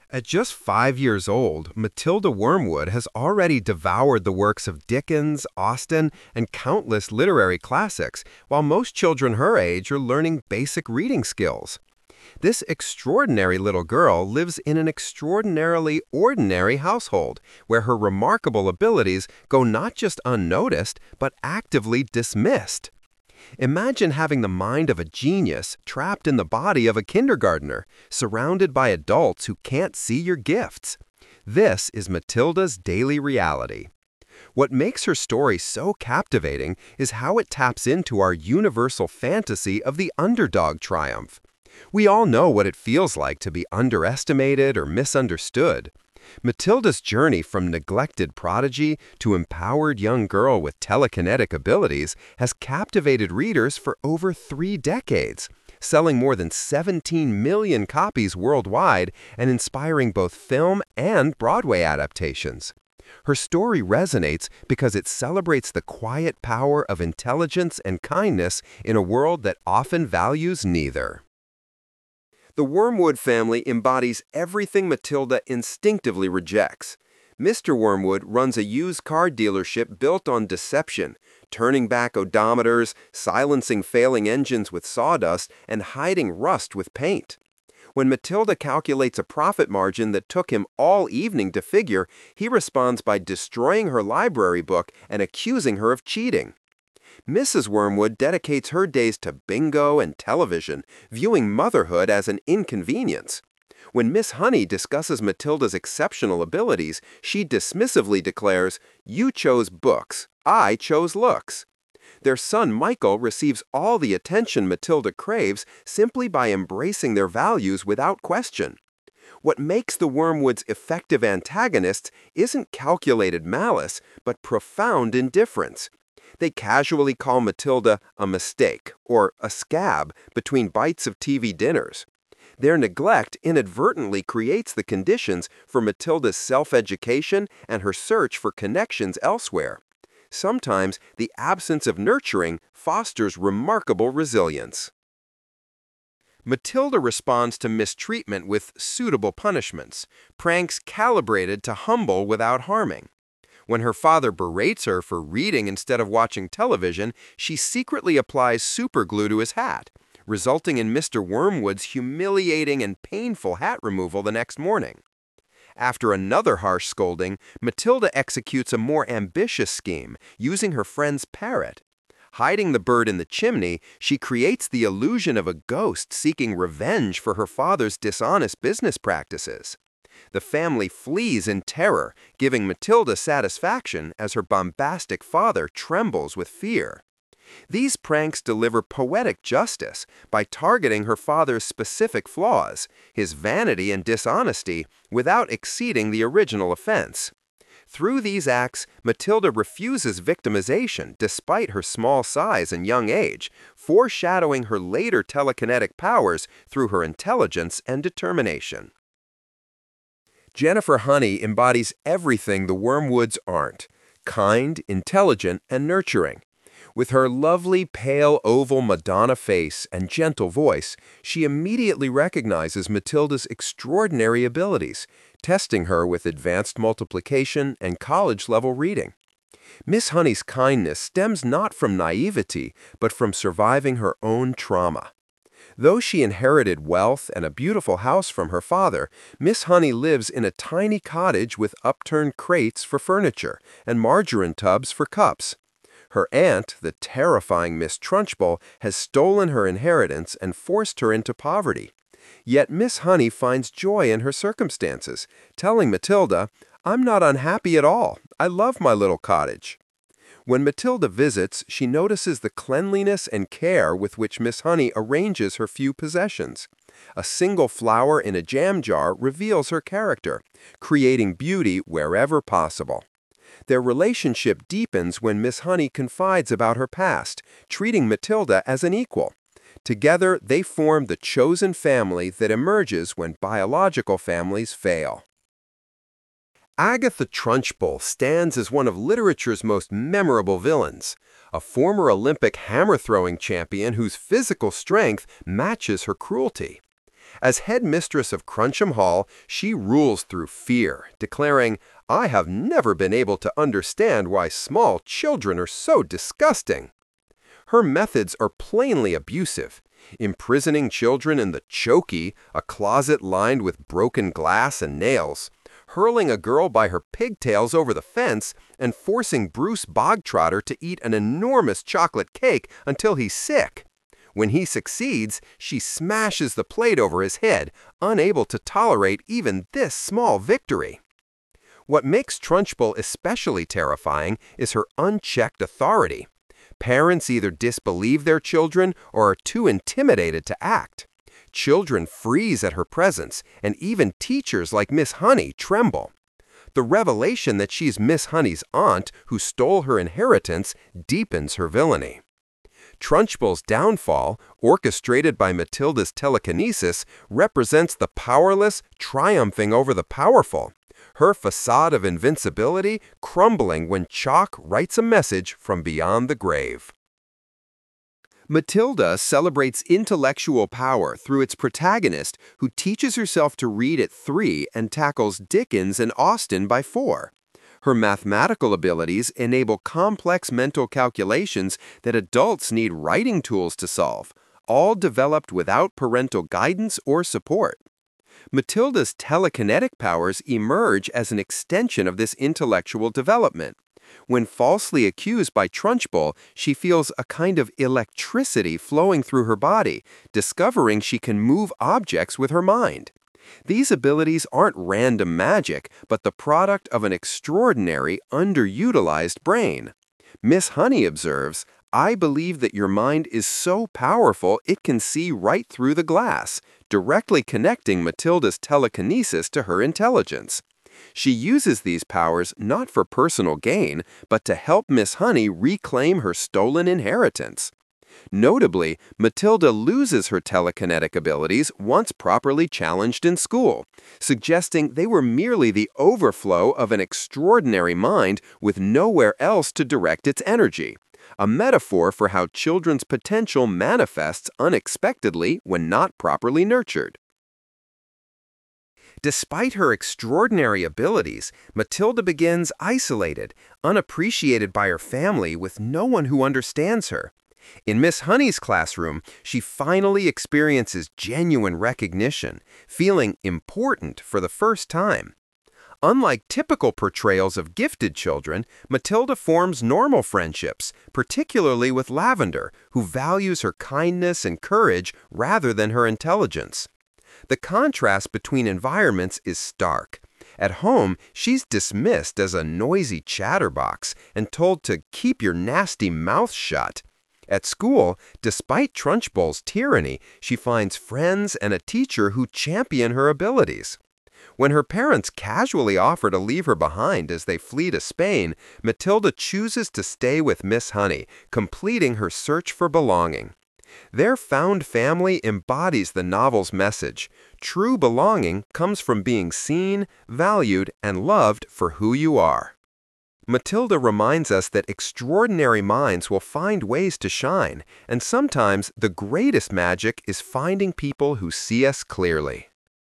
At just 5 years old, Matilda Wormwood has already devoured the works of Dickens, Austen, and countless literary classics, while most children her age are learning basic reading skills. This extraordinary little girl lives in an extraordinarily ordinary household, where her remarkable abilities go not just unnoticed, but actively dismissed. Imagine having the mind of a genius trapped in the body of a kindergartner, surrounded by adults who can't see your gifts. This is Matilda's daily reality. What makes her story so captivating is how it taps into our universal fantasy of the underdog triumph. We all know what it feels like to be underestimated or misunderstood. Matilda's journey from neglected prodigy to empowered young girl with telekinetic abilities has captivated readers for over 3 decades, selling more than 17 million copies worldwide and inspiring both film and Broadway adaptations. Her story resonates because it celebrates the quiet power of intelligence and kindness in a world that often values neither. The Wormwood family embodies everything Matilda instinctively rejects. Mr. Wormwood runs a used car dealership built on deception, turning back odometers, silencing failing engines with sawdust, and hiding rust with paint. When Matilda calculates a profit margin that took him all evening to figure, he responds by destroying her library book and accusing her of cheating. Mrs. Wormwood dedicates her days to bingo and television, viewing motherhood as an inconvenience. When Miss Honey discusses Matilda's exceptional abilities, she dismissively declares, "You chose books, I chose looks." Their son Michael receives all the attention Matilda craves simply by embracing their values without question. What makes the Wormwoods effective antagonists isn't calculated malice, but profound indifference. They casually call Matilda a mistake or a scab between bites of TV dinners. Their neglect inadvertently creates the conditions for Matilda's self-education and her search for connections elsewhere. Sometimes the absence of nurturing fosters remarkable resilience. Matilda responds to mistreatment with suitable punishments, pranks calibrated to humble without harming. When her father berates her for reading instead of watching television, she secretly applies superglue to his hat, resulting in Mr. Wormwood's humiliating and painful hat removal the next morning. After another harsh scolding, Matilda executes a more ambitious scheme, using her friend's parrot. Hiding the bird in the chimney, she creates the illusion of a ghost seeking revenge for her father's dishonest business practices. The family flees in terror, giving Matilda satisfaction as her bombastic father trembles with fear. These pranks deliver poetic justice by targeting her father's specific flaws, his vanity and dishonesty, without exceeding the original offense. Through these acts, Matilda refuses victimization despite her small size and young age, foreshadowing her later telekinetic powers through her intelligence and determination. Jennifer Honey embodies everything the Wormwoods aren't: kind, intelligent, and nurturing. With her lovely, pale, oval Madonna face and gentle voice, she immediately recognizes Matilda's extraordinary abilities, testing her with advanced multiplication and college-level reading. Miss Honey's kindness stems not from naivety, but from surviving her own trauma. Though she inherited wealth and a beautiful house from her father, Miss Honey lives in a tiny cottage with upturned crates for furniture and margarine tubs for cups. Her aunt, the terrifying Miss Trunchbull, has stolen her inheritance and forced her into poverty. Yet Miss Honey finds joy in her circumstances, telling Matilda, "I'm not unhappy at all. I love my little cottage." When Matilda visits, she notices the cleanliness and care with which Miss Honey arranges her few possessions. A single flower in a jam jar reveals her character, creating beauty wherever possible. Their relationship deepens when Miss Honey confides about her past, treating Matilda as an equal. Together, they form the chosen family that emerges when biological families fail. Agatha Trunchbull stands as one of literature's most memorable villains, a former Olympic hammer-throwing champion whose physical strength matches her cruelty. As headmistress of Cruncham Hall, she rules through fear, declaring, "I have never been able to understand why small children are so disgusting." Her methods are plainly abusive, imprisoning children in the chokey, a closet lined with broken glass and nails, hurling a girl by her pigtails over the fence, and forcing Bruce Bogtrotter to eat an enormous chocolate cake until he's sick. When he succeeds, she smashes the plate over his head, unable to tolerate even this small victory. What makes Trunchbull especially terrifying is her unchecked authority. Parents either disbelieve their children or are too intimidated to act. Children freeze at her presence, and even teachers like Miss Honey tremble. The revelation that she's Miss Honey's aunt who stole her inheritance deepens her villainy. Trunchbull's downfall, orchestrated by Matilda's telekinesis, represents the powerless triumphing over the powerful, her facade of invincibility crumbling when Chalk writes a message from beyond the grave. Matilda celebrates intellectual power through its protagonist, who teaches herself to read at 3 and tackles Dickens and Austen by 4. Her mathematical abilities enable complex mental calculations that adults need writing tools to solve, all developed without parental guidance or support. Matilda's telekinetic powers emerge as an extension of this intellectual development. When falsely accused by Trunchbull, she feels a kind of electricity flowing through her body, discovering she can move objects with her mind. These abilities aren't random magic, but the product of an extraordinary, underutilized brain. Miss Honey observes, "I believe that your mind is so powerful it can see right through the glass," directly connecting Matilda's telekinesis to her intelligence. She uses these powers not for personal gain, but to help Miss Honey reclaim her stolen inheritance. Notably, Matilda loses her telekinetic abilities once properly challenged in school, suggesting they were merely the overflow of an extraordinary mind with nowhere else to direct its energy, a metaphor for how children's potential manifests unexpectedly when not properly nurtured. Despite her extraordinary abilities, Matilda begins isolated, unappreciated by her family, with no one who understands her. In Miss Honey's classroom, she finally experiences genuine recognition, feeling important for the first time. Unlike typical portrayals of gifted children, Matilda forms normal friendships, particularly with Lavender, who values her kindness and courage rather than her intelligence. The contrast between environments is stark. At home, she's dismissed as a noisy chatterbox and told to keep your nasty mouth shut. At school, despite Trunchbull's tyranny, she finds friends and a teacher who champion her abilities. When her parents casually offer to leave her behind as they flee to Spain, Matilda chooses to stay with Miss Honey, completing her search for belonging. Their found family embodies the novel's message. True belonging comes from being seen, valued, and loved for who you are. Matilda reminds us that extraordinary minds will find ways to shine, and sometimes the greatest magic is finding people who see us clearly.